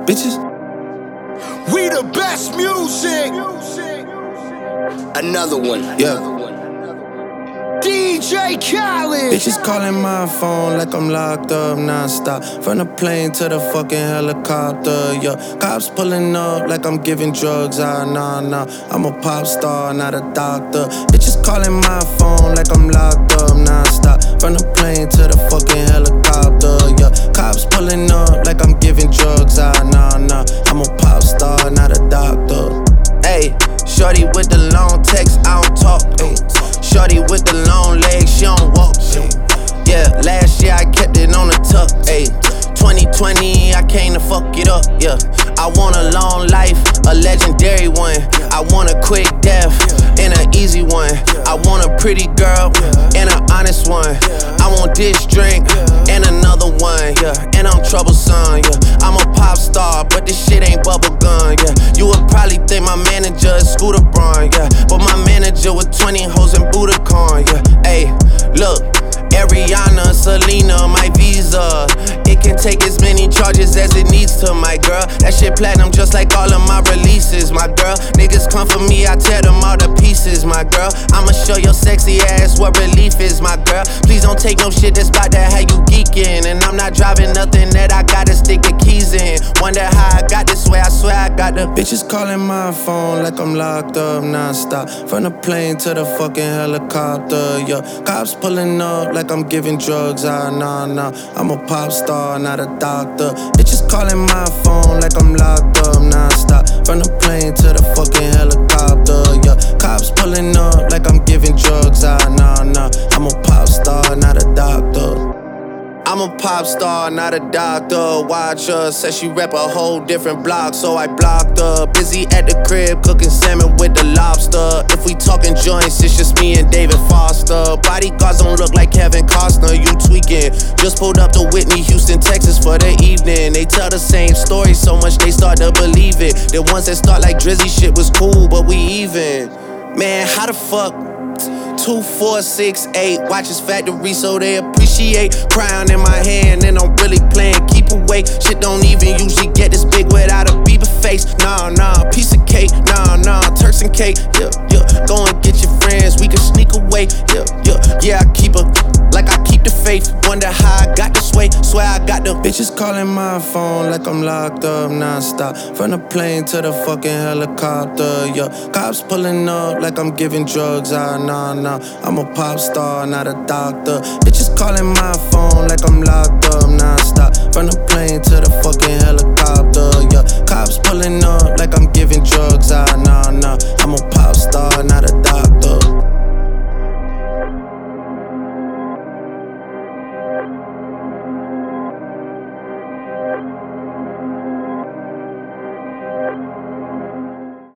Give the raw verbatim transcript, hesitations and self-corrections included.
bitches. We the best music. Another one. Yeah. D J Khaled. Bitches calling my phone like I'm locked up non-stop. From the plane to the fucking helicopter, yeah. Cops pulling up like I'm giving drugs, ah, nah, nah. I'm a pop star, not a doctor. Bitches calling my phone like I'm locked up non-stop. From the plane to the fucking helicopter, yeah. Cops pulling up like I'm giving drugs, ah, nah, nah. I'm a pop star, not a doctor. Ayy, shorty with the long text, I don't talk, ayy. Shorty with the long legs, she don't walk. Yeah, last year I kept it on the tuck. Ayy, twenty twenty, I came to fuck it up. Yeah, I want a long life, a legendary one. I want a quick death and an easy one. I want a pretty girl and an honest one. I want this drink and another one. Yeah, and I'm troublesome. Yeah, I'm a pop star, but this shit ain't bubblegum. Yeah, you would probably think my manager is Scooter Braun. Yeah, but my manager with twenty hoes and Budokan. Yeah, ayy, look. Ariana, Selena, my visa. It can take as many charges as it needs to, my girl. That shit platinum just like all of my releases, my girl. Niggas come for me, I tear them all to pieces, my girl. I'ma show your sexy ass what relief is, my girl. Please don't take no shit that's bout to have you geeking. And I'm not driving nothing that I gotta stick the keys in. Wonder how I got this way, I swear I got the bitches calling my phone like I'm locked up non-stop. From the plane to the fucking helicopter, yeah. Cops pulling up like I'm giving drugs, ah, nah, nah. I'm a pop star, not a doctor. Bitches calling my phone like I'm locked up non-stop. From the plane to the fucking helicopter, yeah. Cops pulling up like I'm giving drugs, ah, nah, nah. I'm a pop star, not a doctor. I'm a pop star, not a doctor. Watch her, said she rep a whole different block, so I blocked her. Busy at the crib, cooking salmon with the lobster. If we talking joints, it's just me and David Foster. Bodyguards don't look like Kevin Costner, you tweaking. Just pulled up to Whitney, Houston, Texas for the evening. They tell the same story so much they start to believe it. The ones that start like Drizzy shit was cool, but we even. Man, how the fuck? Two, four, six, eight. Watches factory so they appreciate. Crown in my hand and I'm really playing keep away. Shit don't even usually get this big without a Bieber face. Nah, nah, piece of cake. Nah, nah, Turks and cake. Yeah, yeah. Go and get your friends, we can sneak away. Yeah, yeah, yeah. I keep her like I keep the faith. Wonder how I got this way. Swear I got the bitches calling my phone like I'm locked up non-stop. From the plane to the fucking helicopter, yeah. Cops pulling up like I'm giving drugs, ah, nah, nah. I'm a pop star, not a doctor. Bitches calling my phone like I'm locked up non-stop. From the plane to the fucking helicopter, yeah. Cops pulling up like I'm giving drugs, ah,